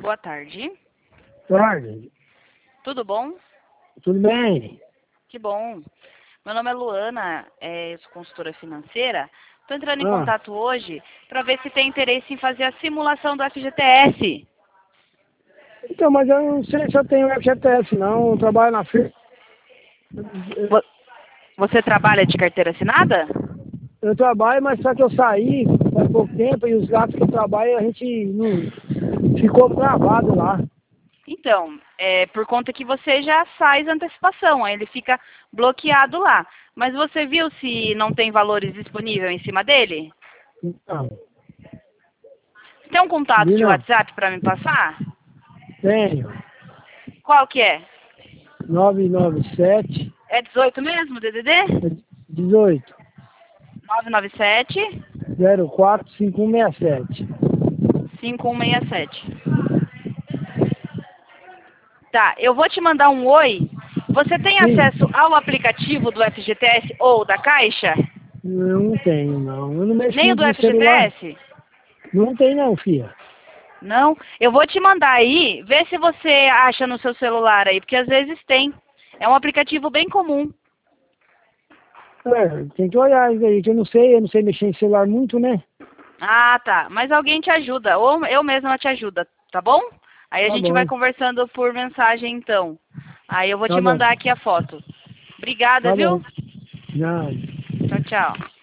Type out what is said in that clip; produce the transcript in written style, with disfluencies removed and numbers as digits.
boa tarde. Tarde. Tudo bom? Tudo bem? Que bom. Meu nome é Luana, eu sou consultora financeira. Estou entrando em Ah, contato hoje para ver se tem interesse em fazer a simulação do FGTS. então, mas eu não sei se eu tenho FGTS, não. Eu trabalho na firma. Vo- Você trabalha de carteira assinada? Eu trabalho, mas só que eu saí faz pouco tempo e os gastos que eu trabalho a gente não ficou gravado lá. Então, por conta que você já faz antecipação, aí ele fica bloqueado lá. Mas você viu se não tem valores disponíveis em cima dele? Então, Você tem um contato vi de não. WhatsApp para me passar? Tenho. Qual que é? 997 É 18 mesmo, DDD? 18 997 04 5167. 5167. Tá, eu vou te mandar um oi. Você tem Sim, acesso ao aplicativo do FGTS ou da Caixa? não tenho, não. Eu não mexo Nem o muito do no celular. FGTS? Não tem não, filha. Não? Eu vou te mandar aí, vê se você acha no seu celular aí, porque às vezes tem. É um aplicativo bem comum. É, tem que olhar isso aí, que eu não sei mexer em celular muito, né? Ah, tá. Mas alguém te ajuda, ou eu mesma te ajuda, tá bom? Aí a Tá gente vai bom, conversando por mensagem então. Aí eu vou te tá bom, mandar aqui a foto. Obrigada, tá viu? bom. Não. Tchau, tchau.